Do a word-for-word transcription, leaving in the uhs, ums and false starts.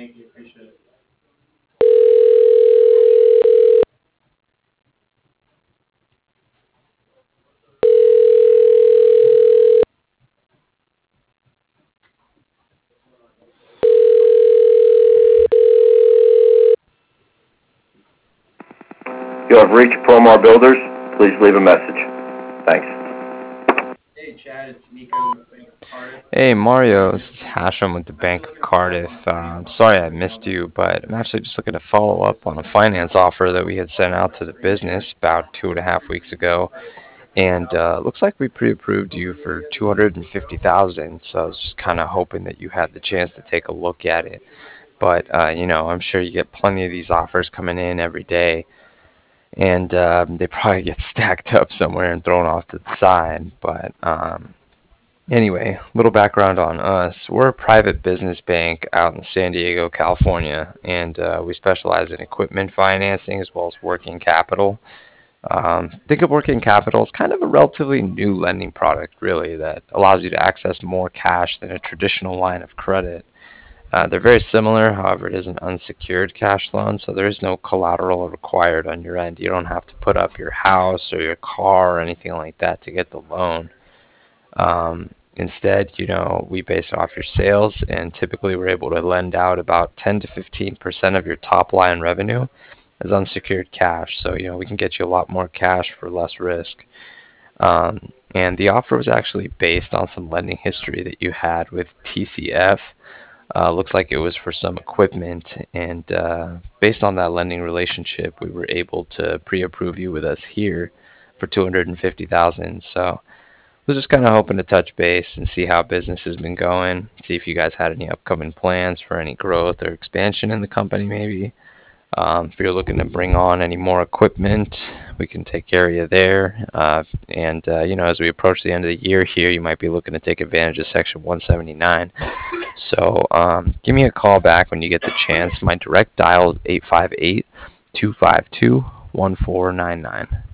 You have reached Promar Builders. Please leave a message. Thanks. Hey Mario, this is Hashem with the Bank of Cardiff. Uh, I'm sorry I missed you, but I'm actually just looking to follow up on a finance offer that we had sent out to the business about two and a half weeks ago, and uh, looks like we pre-approved you for two hundred and fifty thousand. So I was just kind of hoping that you had the chance to take a look at it. But uh, you know, I'm sure you get plenty of these offers coming in every day, and um, they probably get stacked up somewhere and thrown off to the side. But um, Anyway, little background on us. We're a private business bank out in San Diego, California, and uh, we specialize in equipment financing as well as working capital. Um, think of working capital as kind of a relatively new lending product, really, that allows you to access more cash than a traditional line of credit. Uh, they're very similar, however, it is an unsecured cash loan, so there is no collateral required on your end. You don't have to put up your house or your car or anything like that to get the loan. Um, Instead, you know, we base it off your sales, and typically we're able to lend out about ten to fifteen percent of your top line revenue as unsecured cash. So, you know, we can get you a lot more cash for less risk. Um, and the offer was actually based on some lending history that you had with T C F. Uh, looks like it was for some equipment, and uh, based on that lending relationship, we were able to pre-approve you with us here for two hundred fifty thousand. So was just kind of hoping to touch base and see how business has been going, see if you guys had any upcoming plans for any growth or expansion in the company, maybe. Um, if you're looking to bring on any more equipment, we can take care of you there. Uh, and, uh, you know, as we approach the end of the year here, you might be looking to take advantage of Section one seventy-nine. So um, give me a call back when you get the chance. My direct dial is eight five eight, two five two, one four nine nine.